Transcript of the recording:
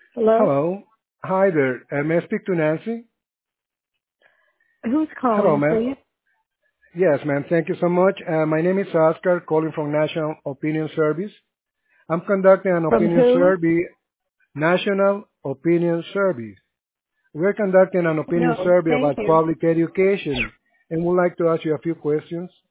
Hello? Hello. Hi there. May I speak to Nancy? Who's Hello, calling, ma'am. please? Yes, ma'am. Thank you so much. My name is Oscar, calling from National Opinion Service. I'm conducting an From opinion who? survey, National Opinion Service. We're conducting an opinion No, survey thank about you. public education and would like to ask you a few questions.